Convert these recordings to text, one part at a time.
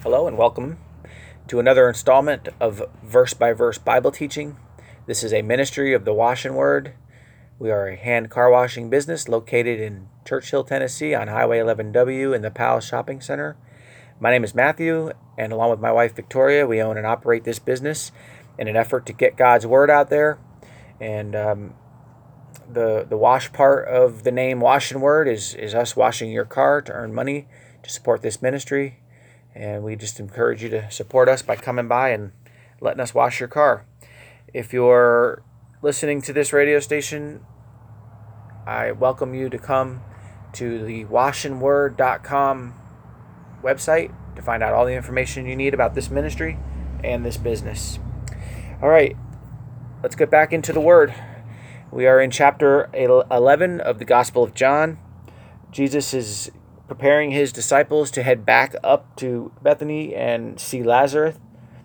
Hello and welcome to another installment of Verse by Verse Bible teaching. This is a ministry of the Wash and Word. We are a hand car washing business located in Churchill, Tennessee on Highway 11W in the Powell Shopping Center. My name is Matthew, and along with my wife Victoria, we own and operate this business in an effort to get God's Word out there. And the wash part of the name Wash and Word is us washing your car to earn money to support this ministry. And we just encourage you to support us by coming by and letting us wash your car. If you're listening to this radio station, I welcome you to come to the washandword.com website to find out all the information you need about this ministry and this business. All right, let's get back into the Word. We are in chapter 11 of the Gospel of John. Jesus is preparing his disciples to head back up to Bethany and see Lazarus.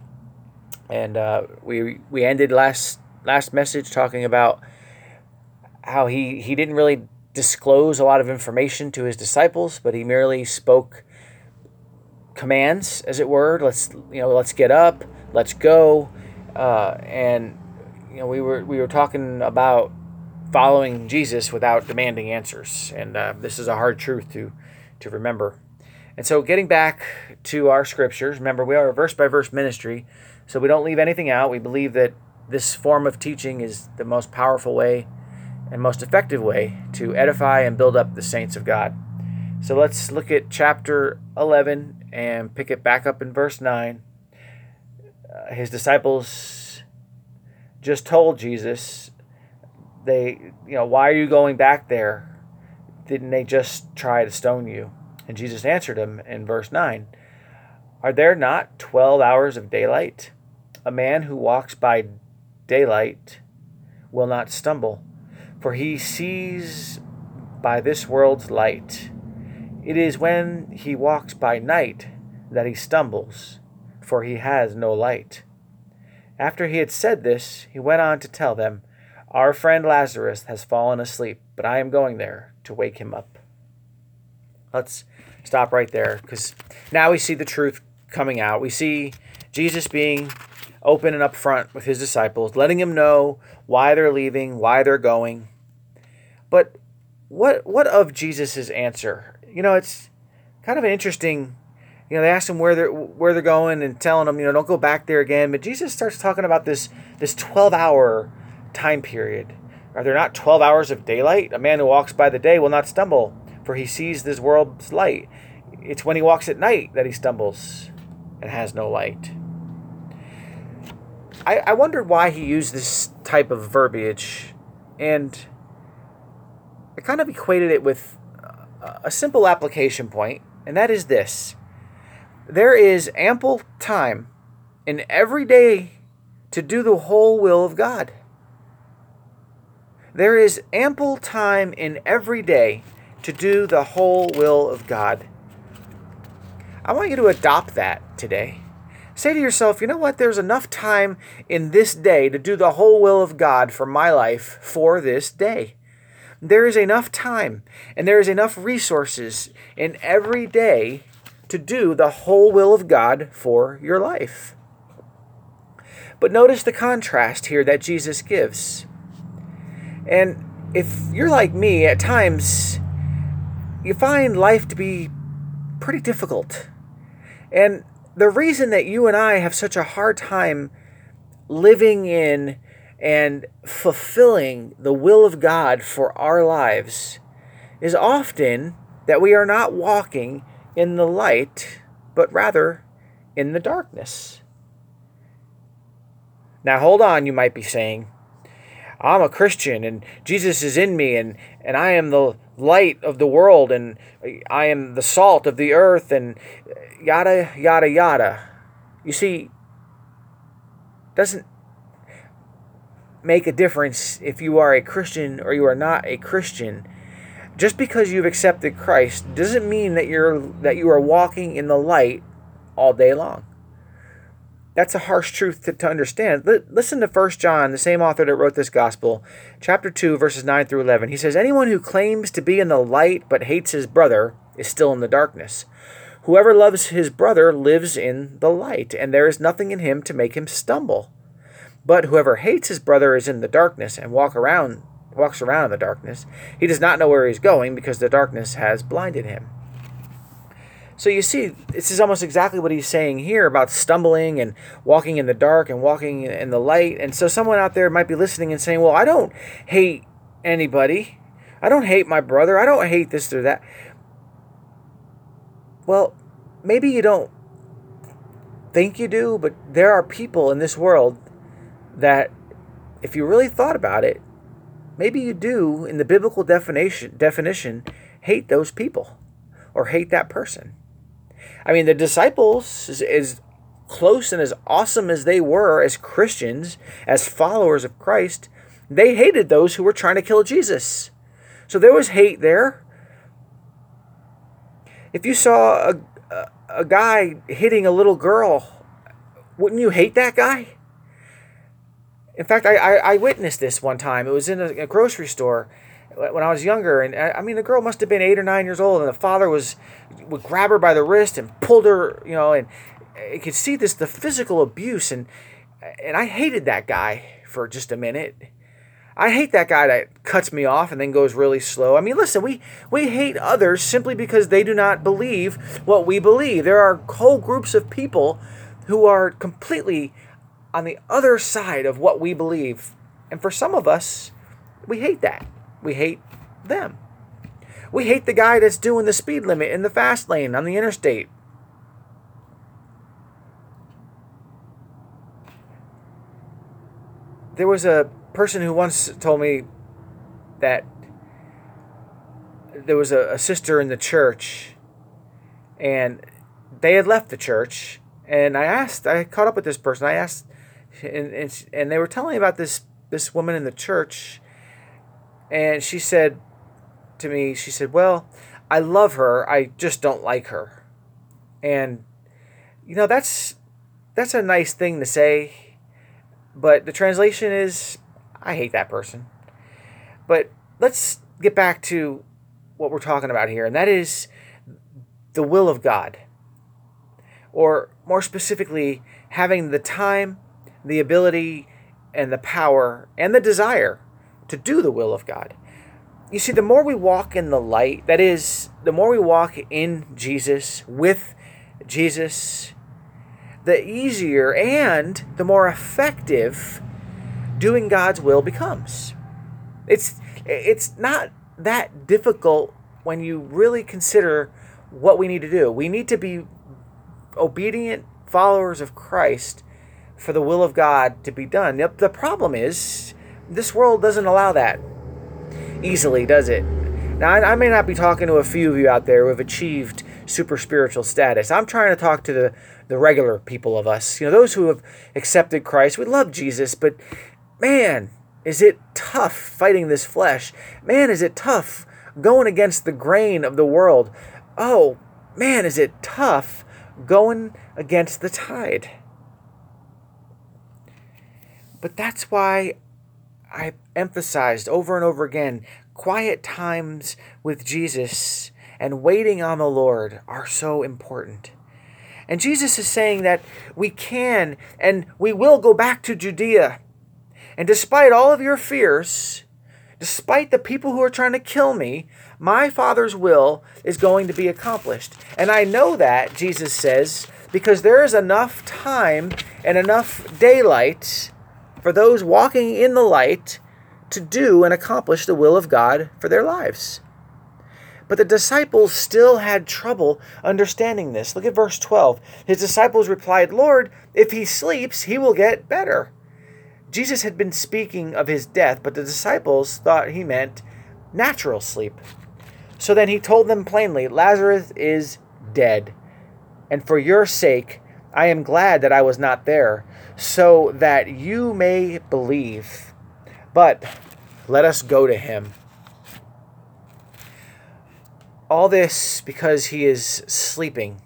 And we ended last message talking about how he didn't really disclose a lot of information to his disciples, but he merely spoke commands, as it were. Let's get up, let's go, and we were talking about following Jesus without demanding answers, and this is a hard truth to remember. And so getting back to our scriptures, remember we are a verse-by-verse ministry, so we don't leave anything out. We believe that this form of teaching is the most powerful way and most effective way to edify and build up the saints of God. So let's look at chapter 11 and pick it back up in verse 9. His disciples just told Jesus, why are you going back there? Didn't they just try to stone you? And Jesus answered him in verse 9, Are there not 12 hours of daylight? A man who walks by daylight will not stumble, for he sees by this world's light. It is when he walks by night that he stumbles, for he has no light. After he had said this, he went on to tell them, Our friend Lazarus has fallen asleep, but I am going there to wake him up. Let's stop right there, because now we see the truth coming out. We see Jesus being open and upfront with his disciples, letting them know why they're leaving, why they're going. But what of Jesus' answer? It's kind of an interesting. They asked him where they're going and telling them, don't go back there again. But Jesus starts talking about this 12-hour time period. Are there not 12 hours of daylight? A man who walks by the day will not stumble, for he sees this world's light. It's when he walks at night that he stumbles and has no light. I wondered why he used this type of verbiage, and I kind of equated it with a simple application point, and that is this. There is ample time in every day to do the whole will of God. There is ample time in every day to do the whole will of God. I want you to adopt that today. Say to yourself, you know what? There's enough time in this day to do the whole will of God for my life for this day. There is enough time and there is enough resources in every day to do the whole will of God for your life. But notice the contrast here that Jesus gives. And if you're like me, at times you find life to be pretty difficult. And the reason that you and I have such a hard time living in and fulfilling the will of God for our lives is often that we are not walking in the light, but rather in the darkness. Now hold on, you might be saying, I'm a Christian and Jesus is in me and I am the light of the world and I am the salt of the earth and yada, yada, yada. You see, it doesn't make a difference if you are a Christian or you are not a Christian. Just because you've accepted Christ doesn't mean that you are walking in the light all day long. That's a harsh truth to understand. Listen to 1 John, the same author that wrote this gospel, chapter 2, verses 9 through 11. He says, Anyone who claims to be in the light but hates his brother is still in the darkness. Whoever loves his brother lives in the light, and there is nothing in him to make him stumble. But whoever hates his brother is in the darkness and walks around in the darkness. He does not know where he's going because the darkness has blinded him. So you see, this is almost exactly what he's saying here about stumbling and walking in the dark and walking in the light. And so someone out there might be listening and saying, well, I don't hate anybody. I don't hate my brother. I don't hate this or that. Well, maybe you don't think you do, but there are people in this world that, if you really thought about it, maybe you do, in the biblical definition, hate those people or hate that person. I mean, the disciples, as close and as awesome as they were as Christians, as followers of Christ, they hated those who were trying to kill Jesus. So there was hate there. If you saw a guy hitting a little girl, wouldn't you hate that guy? In fact, I witnessed this one time. It was in a grocery store when I was younger, and I mean, the girl must have been 8 or 9 years old, and the father would grab her by the wrist and pulled her, and you could see the physical abuse, and I hated that guy for just a minute. I hate that guy that cuts me off and then goes really slow. I mean, listen, we hate others simply because they do not believe what we believe. There are whole groups of people who are completely on the other side of what we believe. And for some of us, we hate that. We hate them. We hate the guy that's doing the speed limit in the fast lane on the interstate. There was a person who once told me that there was a sister in the church, and they had left the church, and I caught up with this person. I asked, and they were telling me about this woman in the church, and she said to me, well, I love her, I just don't like her. And that's a nice thing to say, but the translation is, I hate that person. But let's get back to what we're talking about here, and that is the will of God. Or more specifically, having the time, the ability, and the power, and the desire to do the will of God. You see, the more we walk in the light, that is, the more we walk in Jesus, with Jesus, the easier and the more effective doing God's will becomes. It's not that difficult when you really consider what we need to do. We need to be obedient followers of Christ for the will of God to be done. The problem is, this world doesn't allow that easily, does it? Now, I may not be talking to a few of you out there who have achieved super spiritual status. I'm trying to talk to the regular people of us, those who have accepted Christ. We love Jesus, but man, is it tough fighting this flesh. Man, is it tough going against the grain of the world. Oh, man, is it tough going against the tide. But that's why I emphasized over and over again, quiet times with Jesus and waiting on the Lord are so important. And Jesus is saying that we can and we will go back to Judea. And despite all of your fears, despite the people who are trying to kill me, my Father's will is going to be accomplished. And I know that, Jesus says, because there is enough time and enough daylight for those walking in the light to do and accomplish the will of God for their lives. But the disciples still had trouble understanding this. Look at verse 12. His disciples replied, "Lord, if he sleeps, he will get better." Jesus had been speaking of his death, but the disciples thought he meant natural sleep. So then he told them plainly, "Lazarus is dead, and for your sake I am glad that I was not there, so that you may believe. But let us go to him." All this because he is sleeping.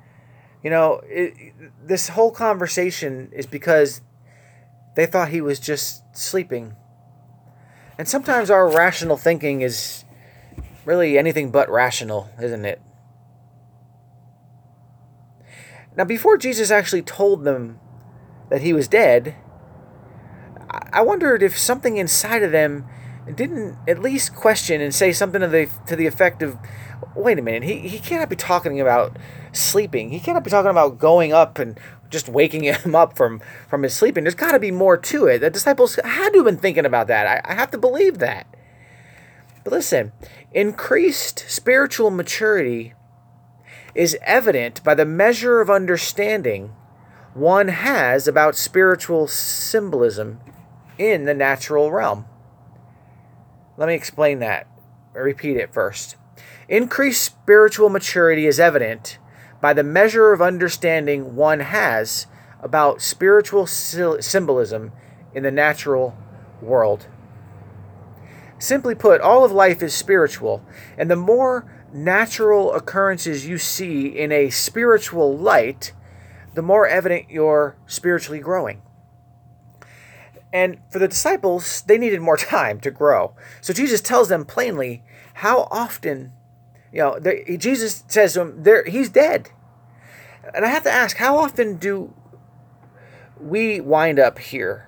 This whole conversation is because they thought he was just sleeping. And sometimes our rational thinking is really anything but rational, isn't it? Now, before Jesus actually told them that he was dead, I wondered if something inside of them didn't at least question and say something to the effect of, wait a minute, he cannot be talking about sleeping. He cannot be talking about going up and just waking him up from his sleeping. There's got to be more to it. The disciples had to have been thinking about that. I have to believe that. But listen, increased spiritual maturity is evident by the measure of understanding one has about spiritual symbolism in the natural realm. Let me explain that. I repeat it first. Increased spiritual maturity is evident by the measure of understanding one has about spiritual symbolism in the natural world. Simply put, all of life is spiritual, and the more natural occurrences you see in a spiritual light, the more evident you're spiritually growing. And for the disciples, they needed more time to grow. So Jesus tells them plainly how often, Jesus says to them, he's dead. And I have to ask, how often do we wind up here?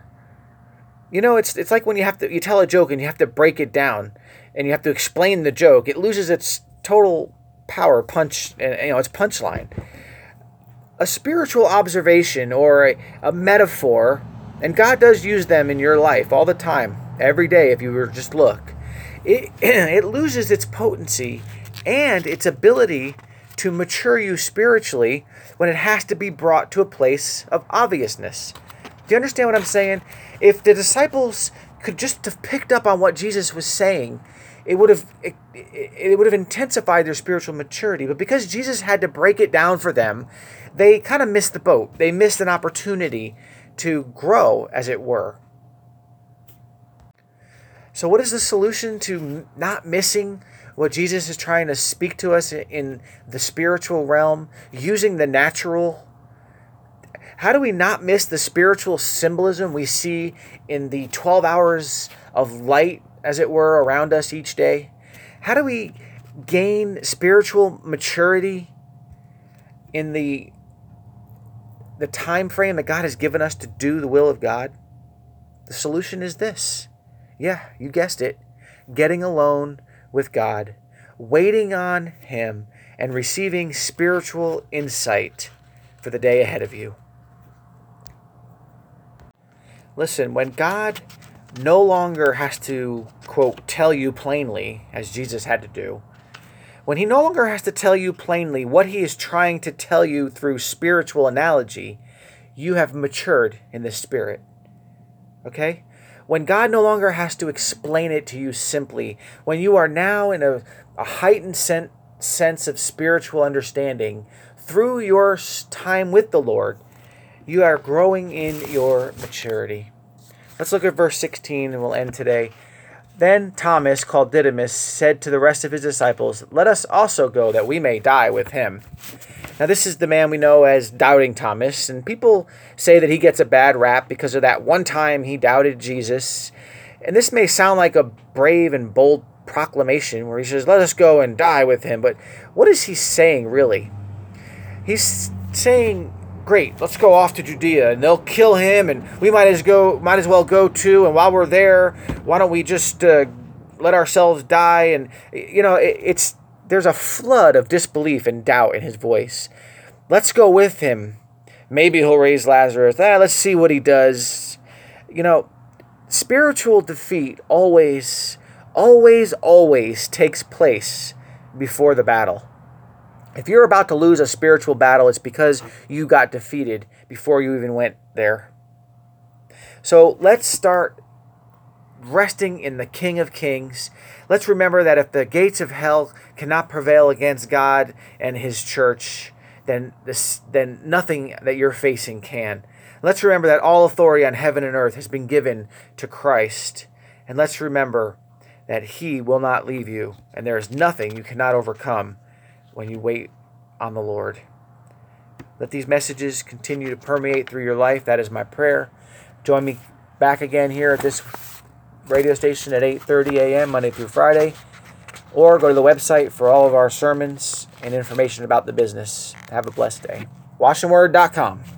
It's like when you tell a joke and you have to break it down and you have to explain the joke. It loses its total power, punch, and its punchline. A spiritual observation or a metaphor, and God does use them in your life all the time, every day if you were just look, it loses its potency and its ability to mature you spiritually when it has to be brought to a place of obviousness. Do you understand what I'm saying? If the disciples could just have picked up on what Jesus was saying, it would have intensified their spiritual maturity. But because Jesus had to break it down for them, they kind of missed the boat. They missed an opportunity to grow, as it were. So what is the solution to not missing what Jesus is trying to speak to us in the spiritual realm, using the natural? How do we not miss the spiritual symbolism we see in the 12 hours of light, as it were, around us each day? How do we gain spiritual maturity in the time frame that God has given us to do the will of God? The solution is this. Yeah, you guessed it. Getting alone with God, waiting on Him, and receiving spiritual insight for the day ahead of you. Listen, when God no longer has to, quote, tell you plainly, as Jesus had to do, when He no longer has to tell you plainly what He is trying to tell you through spiritual analogy, you have matured in the Spirit. Okay? When God no longer has to explain it to you simply, when you are now in a heightened sense of spiritual understanding through your time with the Lord, you are growing in your maturity. Let's look at verse 16 and we'll end today. Then Thomas, called Didymus, said to the rest of his disciples, "Let us also go, that we may die with him." Now this is the man we know as Doubting Thomas, and people say that he gets a bad rap because of that one time he doubted Jesus. And this may sound like a brave and bold proclamation where he says, "Let us go and die with him." But what is he saying really? He's saying, great, let's go off to Judea and they'll kill him and we might as well go too. And while we're there, why don't we just let ourselves die? And there's a flood of disbelief and doubt in his voice. Let's go with him. Maybe he'll raise Lazarus. Let's see what he does. Spiritual defeat always takes place before the battle. If you're about to lose a spiritual battle, it's because you got defeated before you even went there. So let's start resting in the King of Kings. Let's remember that if the gates of hell cannot prevail against God and His church, then nothing that you're facing can. Let's remember that all authority on heaven and earth has been given to Christ. And let's remember that He will not leave you, and there is nothing you cannot overcome when you wait on the Lord. Let these messages continue to permeate through your life. That is my prayer. Join me back again here at this radio station at 8:30 a.m. Monday through Friday, or go to the website for all of our sermons and information about the business. Have a blessed day. washingword.com.